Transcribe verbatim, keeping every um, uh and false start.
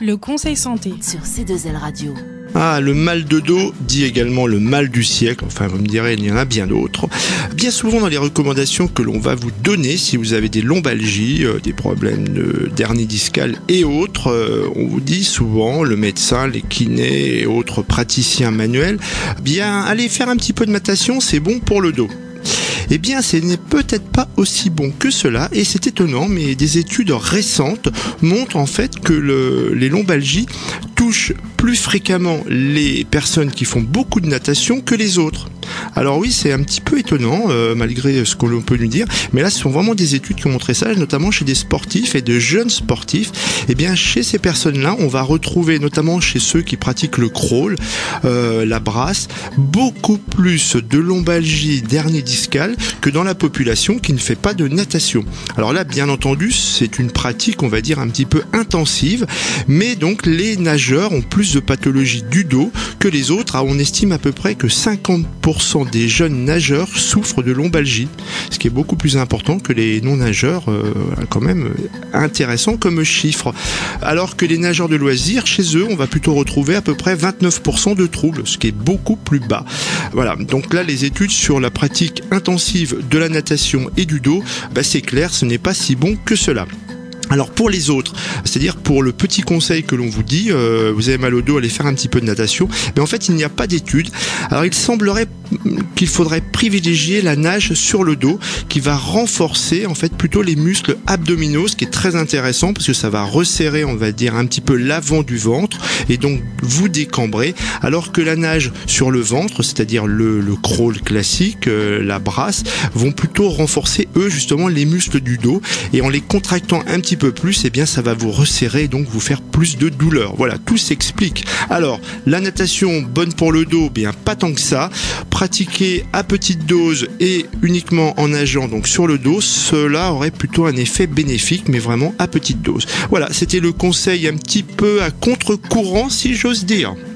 Le conseil santé sur C deux L Radio. Ah, le mal de dos, dit également le mal du siècle, enfin vous me direz, il y en a bien d'autres. Bien souvent dans les recommandations que l'on va vous donner, si vous avez des lombalgies, euh, des problèmes de dernier discal et autres, euh, on vous dit souvent, le médecin, les kinés et autres praticiens manuels, bien allez faire un petit peu de natation, c'est bon pour le dos. Eh bien, ce n'est peut-être pas aussi bon que cela, et c'est étonnant, mais des études récentes montrent en fait que le, les lombalgies touchent plus fréquemment les personnes qui font beaucoup de natation que les autres. Alors oui, c'est un petit peu étonnant, euh, malgré ce qu'on peut nous dire, mais là, ce sont vraiment des études qui ont montré ça, notamment chez des sportifs et de jeunes sportifs. Eh bien, chez ces personnes-là, on va retrouver, notamment chez ceux qui pratiquent le crawl, euh, la brasse, beaucoup plus de lombalgie dernier discal que dans la population qui ne fait pas de natation. Alors là, bien entendu, c'est une pratique, on va dire, un petit peu intensive, mais donc les nageurs ont plus de pathologies du dos que les autres. Ah, on estime à peu près que cinquante pour cent des jeunes nageurs souffrent de lombalgie, ce qui est beaucoup plus important que les non-nageurs, euh, quand même intéressant comme chiffre. Alors que les nageurs de loisirs, chez eux, on va plutôt retrouver à peu près vingt-neuf pour cent de troubles, ce qui est beaucoup plus bas. Voilà, donc là, les études sur la pratique intensive de la natation et du dos, bah c'est clair, ce n'est pas si bon que cela. Alors pour les autres, c'est-à-dire pour le petit conseil que l'on vous dit, euh, vous avez mal au dos, allez faire un petit peu de natation, mais en fait il n'y a pas d'études. Alors il semblerait qu'il faudrait privilégier la nage sur le dos, qui va renforcer en fait plutôt les muscles abdominaux, ce qui est très intéressant parce que ça va resserrer, on va dire, un petit peu l'avant du ventre et donc vous décambrer, alors que la nage sur le ventre, c'est-à-dire le, le crawl classique, euh, la brasse, vont plutôt renforcer eux justement les muscles du dos, et en les contractant un petit peu peu plus, eh bien ça va vous resserrer et donc vous faire plus de douleur. Voilà, tout s'explique. Alors, la natation bonne pour le dos, bien pas tant que ça. Pratiquer à petite dose et uniquement en nageant donc sur le dos, cela aurait plutôt un effet bénéfique, mais vraiment à petite dose. Voilà, c'était le conseil un petit peu à contre-courant, si j'ose dire.